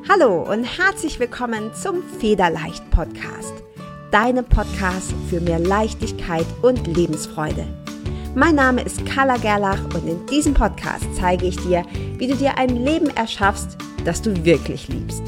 Hallo und herzlich willkommen zum Federleicht Podcast, deinem Podcast für mehr Leichtigkeit und Lebensfreude. Mein Name ist Carla Gerlach und in diesem Podcast zeige ich dir, wie du dir ein Leben erschaffst, das du wirklich liebst.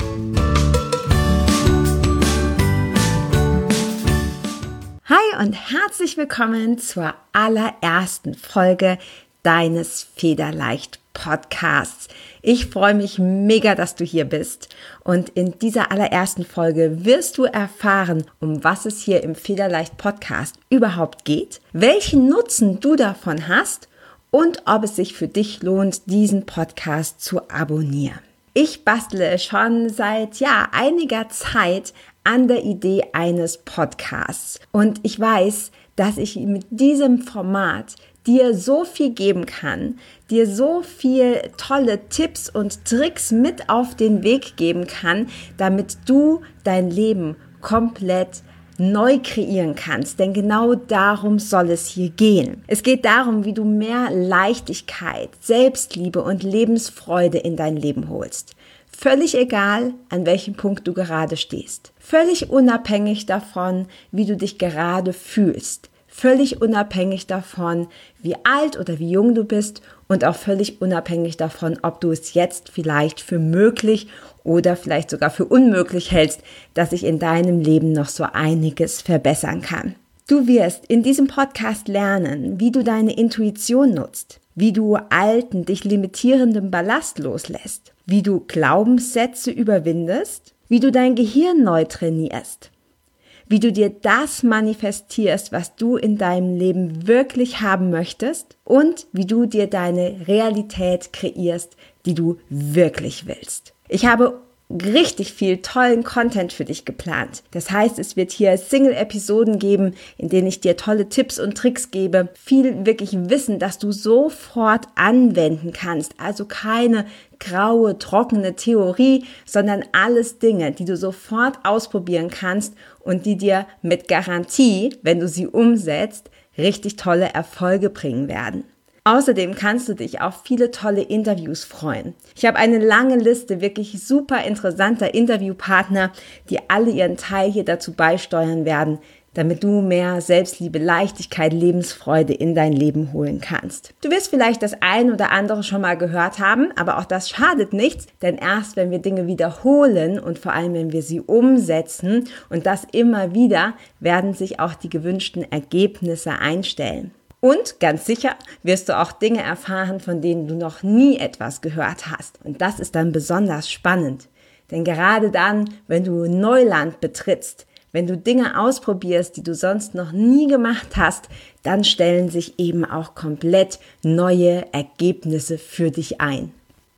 Hi und herzlich willkommen zur allerersten Folge deines Federleicht Podcasts. Ich freue mich mega, dass du hier bist und in dieser allerersten Folge wirst du erfahren, um was es hier im Federleicht Podcast überhaupt geht, welchen Nutzen du davon hast und ob es sich für dich lohnt, diesen Podcast zu abonnieren. Ich bastle schon seit einiger Zeit an der Idee eines Podcasts und ich weiß, dass ich mit diesem Format dir so viel geben kann, dir so viel tolle Tipps und Tricks mit auf den Weg geben kann, damit du dein Leben komplett neu kreieren kannst. Denn genau darum soll es hier gehen. Es geht darum, wie du mehr Leichtigkeit, Selbstliebe und Lebensfreude in dein Leben holst. Völlig egal, an welchem Punkt du gerade stehst. Völlig unabhängig davon, wie du dich gerade fühlst. Völlig unabhängig davon, wie alt oder wie jung du bist und auch völlig unabhängig davon, ob du es jetzt vielleicht für möglich oder vielleicht sogar für unmöglich hältst, dass sich in deinem Leben noch so einiges verbessern kann. Du wirst in diesem Podcast lernen, wie du deine Intuition nutzt, wie du alten, dich limitierenden Ballast loslässt, wie du Glaubenssätze überwindest, wie du dein Gehirn neu trainierst, wie du dir das manifestierst, was du in deinem Leben wirklich haben möchtest und wie du dir deine Realität kreierst, die du wirklich willst. Ich habe richtig viel tollen Content für dich geplant. Das heißt, es wird hier Single-Episoden geben, in denen ich dir tolle Tipps und Tricks gebe. Viel wirklich Wissen, das du sofort anwenden kannst. Also keine graue, trockene Theorie, sondern alles Dinge, die du sofort ausprobieren kannst und die dir mit Garantie, wenn du sie umsetzt, richtig tolle Erfolge bringen werden. Außerdem kannst du dich auf viele tolle Interviews freuen. Ich habe eine lange Liste wirklich super interessanter Interviewpartner, die alle ihren Teil hier dazu beisteuern werden, damit du mehr Selbstliebe, Leichtigkeit, Lebensfreude in dein Leben holen kannst. Du wirst vielleicht das ein oder andere schon mal gehört haben, aber auch das schadet nichts, denn erst wenn wir Dinge wiederholen und vor allem wenn wir sie umsetzen und das immer wieder, werden sich auch die gewünschten Ergebnisse einstellen. Und ganz sicher wirst du auch Dinge erfahren, von denen du noch nie etwas gehört hast. Und das ist dann besonders spannend. Denn gerade dann, wenn du Neuland betrittst, wenn du Dinge ausprobierst, die du sonst noch nie gemacht hast, dann stellen sich eben auch komplett neue Ergebnisse für dich ein.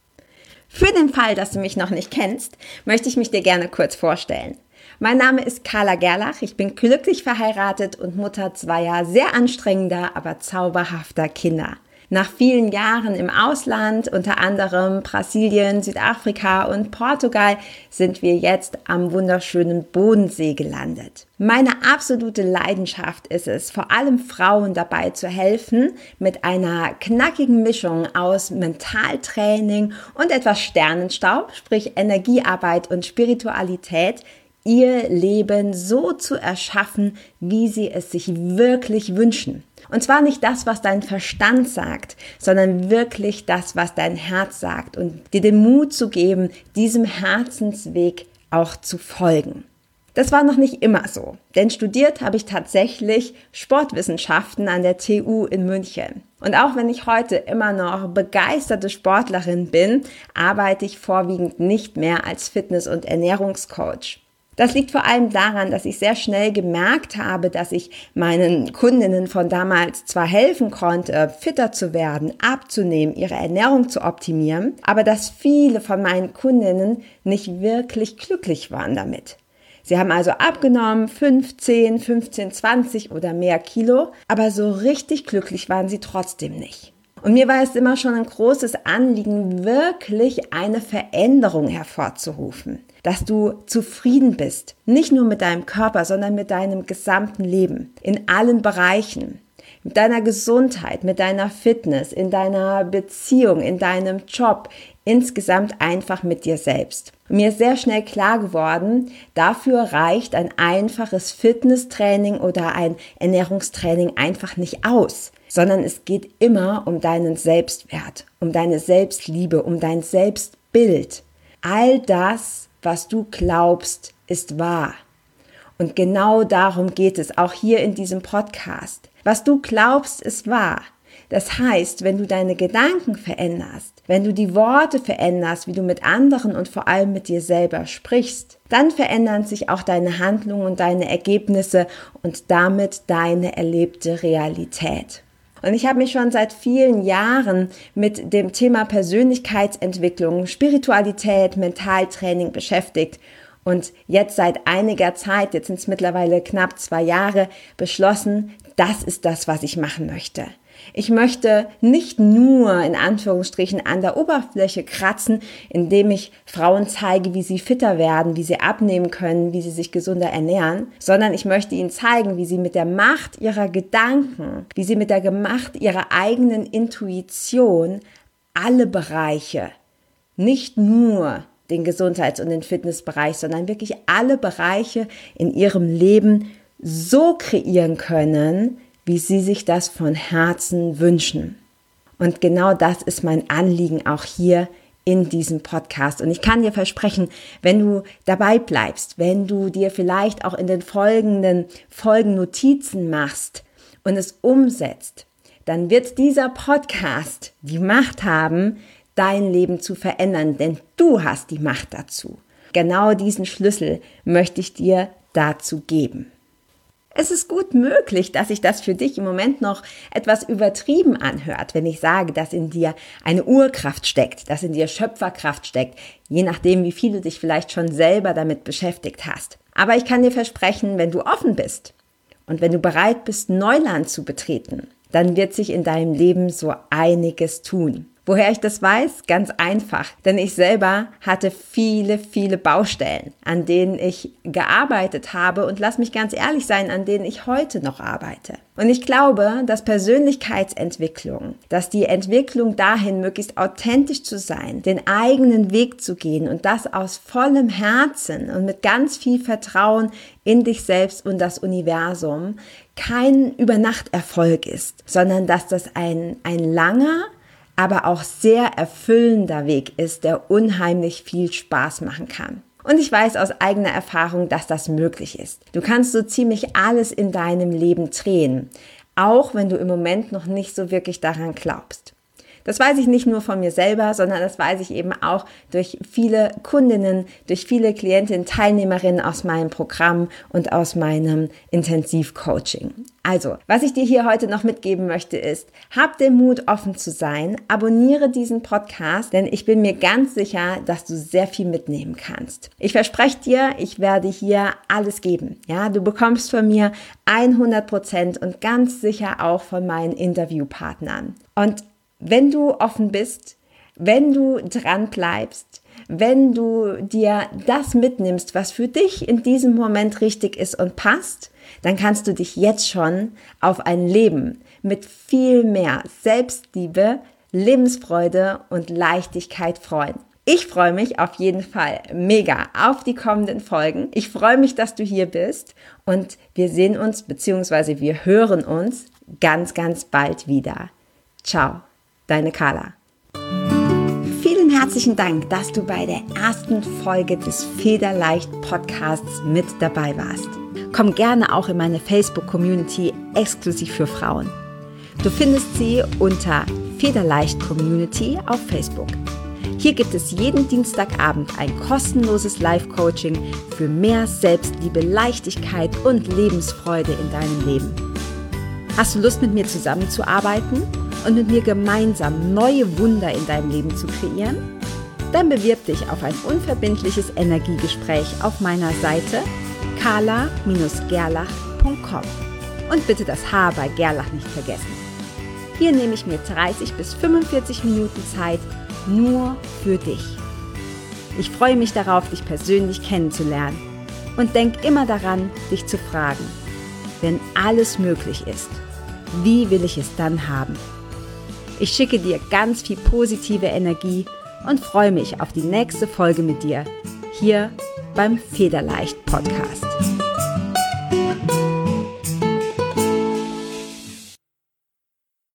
Für den Fall, dass du mich noch nicht kennst, möchte ich mich dir gerne kurz vorstellen. Mein Name ist Carla Gerlach, ich bin glücklich verheiratet und Mutter zweier sehr anstrengender, aber zauberhafter Kinder. Nach vielen Jahren im Ausland, unter anderem Brasilien, Südafrika und Portugal, sind wir jetzt am wunderschönen Bodensee gelandet. Meine absolute Leidenschaft ist es, vor allem Frauen dabei zu helfen, mit einer knackigen Mischung aus Mentaltraining und etwas Sternenstaub, sprich Energiearbeit und Spiritualität, ihr Leben so zu erschaffen, wie sie es sich wirklich wünschen. Und zwar nicht das, was dein Verstand sagt, sondern wirklich das, was dein Herz sagt und dir den Mut zu geben, diesem Herzensweg auch zu folgen. Das war noch nicht immer so, denn studiert habe ich tatsächlich Sportwissenschaften an der TU in München. Und auch wenn ich heute immer noch begeisterte Sportlerin bin, arbeite ich vorwiegend nicht mehr als Fitness- und Ernährungscoach. Das liegt vor allem daran, dass ich sehr schnell gemerkt habe, dass ich meinen Kundinnen von damals zwar helfen konnte, fitter zu werden, abzunehmen, ihre Ernährung zu optimieren, aber dass viele von meinen Kundinnen nicht wirklich glücklich waren damit. Sie haben also abgenommen 15, 20 oder mehr Kilo, aber so richtig glücklich waren sie trotzdem nicht. Und mir war es immer schon ein großes Anliegen, wirklich eine Veränderung hervorzurufen. Dass du zufrieden bist, nicht nur mit deinem Körper, sondern mit deinem gesamten Leben, in allen Bereichen. Mit deiner Gesundheit, mit deiner Fitness, in deiner Beziehung, in deinem Job, insgesamt einfach mit dir selbst. Und mir ist sehr schnell klar geworden, dafür reicht ein einfaches Fitnesstraining oder ein Ernährungstraining einfach nicht aus, sondern es geht immer um deinen Selbstwert, um deine Selbstliebe, um dein Selbstbild. All das, was du glaubst, ist wahr. Und genau darum geht es auch hier in diesem Podcast. Was du glaubst, ist wahr. Das heißt, wenn du deine Gedanken veränderst, wenn du die Worte veränderst, wie du mit anderen und vor allem mit dir selber sprichst, dann verändern sich auch deine Handlungen und deine Ergebnisse und damit deine erlebte Realität. Und ich habe mich schon seit vielen Jahren mit dem Thema Persönlichkeitsentwicklung, Spiritualität, Mentaltraining beschäftigt und jetzt seit einiger Zeit, jetzt sind es mittlerweile knapp 2 Jahre, beschlossen, das ist das, was ich machen möchte. Ich möchte nicht nur in Anführungsstrichen an der Oberfläche kratzen, indem ich Frauen zeige, wie sie fitter werden, wie sie abnehmen können, wie sie sich gesunder ernähren, sondern ich möchte ihnen zeigen, wie sie mit der Macht ihrer Gedanken, wie sie mit der Macht ihrer eigenen Intuition alle Bereiche, nicht nur den Gesundheits- und den Fitnessbereich, sondern wirklich alle Bereiche in ihrem Leben so kreieren können, wie sie sich das von Herzen wünschen. Und genau das ist mein Anliegen auch hier in diesem Podcast. Und ich kann dir versprechen, wenn du dabei bleibst, wenn du dir vielleicht auch in den folgenden Folgen Notizen machst und es umsetzt, dann wird dieser Podcast die Macht haben, dein Leben zu verändern, denn du hast die Macht dazu. Genau diesen Schlüssel möchte ich dir dazu geben. Es ist gut möglich, dass sich das für dich im Moment noch etwas übertrieben anhört, wenn ich sage, dass in dir eine Urkraft steckt, dass in dir Schöpferkraft steckt, je nachdem, wie viel du dich vielleicht schon selber damit beschäftigt hast. Aber ich kann dir versprechen, wenn du offen bist und wenn du bereit bist, Neuland zu betreten, dann wird sich in deinem Leben so einiges tun. Woher ich das weiß? Ganz einfach, denn ich selber hatte viele Baustellen, an denen ich gearbeitet habe und lass mich ganz ehrlich sein, an denen ich heute noch arbeite. Und ich glaube, dass Persönlichkeitsentwicklung, dass die Entwicklung dahin, möglichst authentisch zu sein, den eigenen Weg zu gehen und das aus vollem Herzen und mit ganz viel Vertrauen in dich selbst und das Universum, kein Übernachterfolg ist, sondern dass das ein langer, aber auch sehr erfüllender Weg ist, der unheimlich viel Spaß machen kann. Und ich weiß aus eigener Erfahrung, dass das möglich ist. Du kannst so ziemlich alles in deinem Leben drehen, auch wenn du im Moment noch nicht so wirklich daran glaubst. Das weiß ich nicht nur von mir selber, sondern das weiß ich eben auch durch viele Kundinnen, durch viele Klientinnen, Teilnehmerinnen aus meinem Programm und aus meinem Intensivcoaching. Also, was ich dir hier heute noch mitgeben möchte ist, hab den Mut, offen zu sein, abonniere diesen Podcast, denn ich bin mir ganz sicher, dass du sehr viel mitnehmen kannst. Ich verspreche dir, ich werde hier alles geben. Ja, du bekommst von mir 100% und ganz sicher auch von meinen Interviewpartnern. Und wenn du offen bist, wenn du dran bleibst, wenn du dir das mitnimmst, was für dich in diesem Moment richtig ist und passt, dann kannst du dich jetzt schon auf ein Leben mit viel mehr Selbstliebe, Lebensfreude und Leichtigkeit freuen. Ich freue mich auf jeden Fall mega auf die kommenden Folgen. Ich freue mich, dass du hier bist und wir sehen uns bzw. wir hören uns ganz bald wieder. Ciao. Deine Carla. Vielen herzlichen Dank, dass du bei der ersten Folge des Federleicht Podcasts mit dabei warst. Komm gerne auch in meine Facebook-Community exklusiv für Frauen. Du findest sie unter Federleicht Community auf Facebook. Hier gibt es jeden Dienstagabend ein kostenloses Live-Coaching für mehr Selbstliebe, Leichtigkeit und Lebensfreude in deinem Leben. Hast du Lust, mit mir zusammenzuarbeiten und mit mir gemeinsam neue Wunder in deinem Leben zu kreieren? Dann bewirb dich auf ein unverbindliches Energiegespräch auf meiner Seite carla-gerlach.com und bitte das H bei Gerlach nicht vergessen. Hier nehme ich mir 30 bis 45 Minuten Zeit nur für dich. Ich freue mich darauf, dich persönlich kennenzulernen und denk immer daran, dich zu fragen, wenn alles möglich ist, wie will ich es dann haben? Ich schicke dir ganz viel positive Energie und freue mich auf die nächste Folge mit dir hier beim Federleicht Podcast.